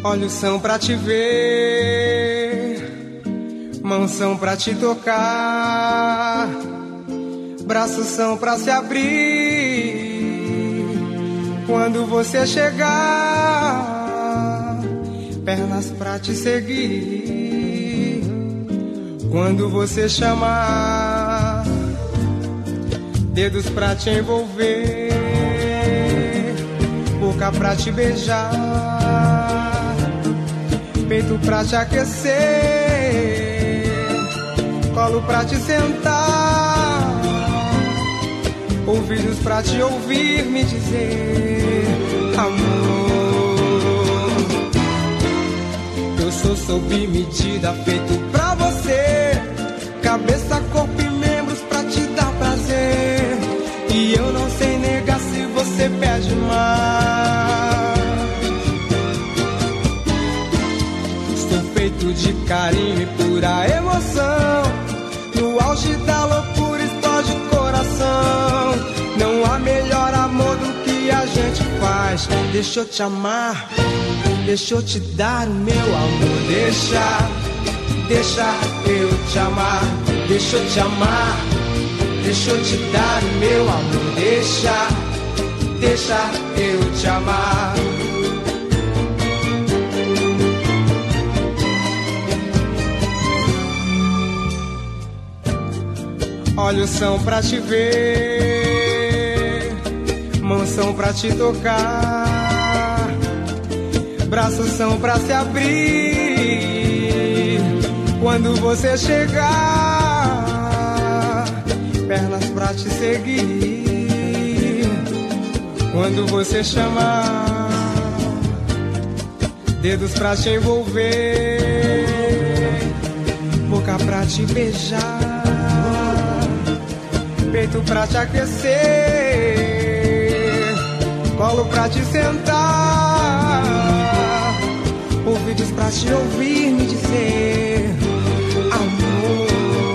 Olhos são pra te ver, mãos são pra te tocar, braços são pra se abrir quando você chegar, pernas pra te seguir quando você chamar, dedos pra te envolver, boca pra te beijar, peito pra te aquecer, colo pra te sentar, ouvidos pra te ouvir me dizer: amor, eu sou sob medida, feito pra você, cabeça, corpo e membros pra te dar prazer, e eu não sei negar se você pede mais. Feito de carinho e pura emoção, no auge da loucura explode o coração. Não há melhor amor do que a gente faz. Deixa eu te amar, deixa eu te dar o meu amor. Deixa eu te amar, deixa eu te amar, deixa eu te dar o meu amor. Deixa eu te amar. Olhos são pra te ver, mãos são pra te tocar, braços são pra se abrir quando você chegar, pernas pra te seguir quando você chamar, dedos pra te envolver, boca pra te beijar, peito pra te aquecer, colo pra te sentar, ouvidos pra te ouvir me dizer: amor,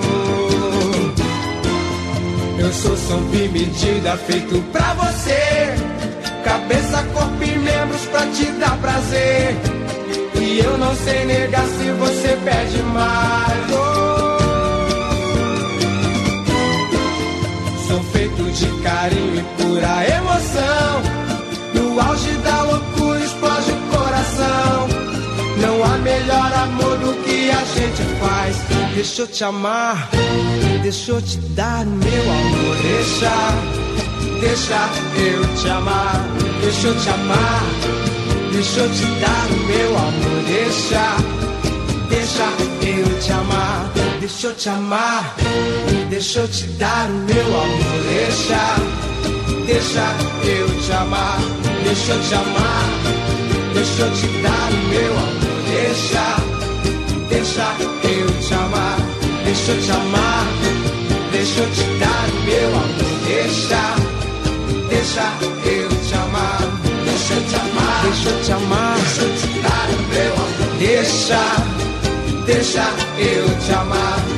eu sou sob medida, feito pra você, cabeça, corpo e membros pra te dar prazer, e eu não sei negar se você pede mais. Sou feito de carinho e pura emoção, no auge da loucura explode o coração. Não há melhor amor do que a gente faz. Deixa eu te amar, deixa eu te dar o meu amor. Deixa eu te amar, deixa eu te amar, deixa eu te dar o meu amor. Deixa eu te amar, deixa eu te amar, deixa eu te dar o meu amor. Deixa eu te amar, deixa eu te amar, deixa eu te dar o meu amor. Deixa eu te amar, deixa eu te amar, deixa eu te dar o meu amor. Deixa eu te amar, deixa eu te amar, deixa eu te amar, deixa eu te dar o meu amor. Deixa eu te amar.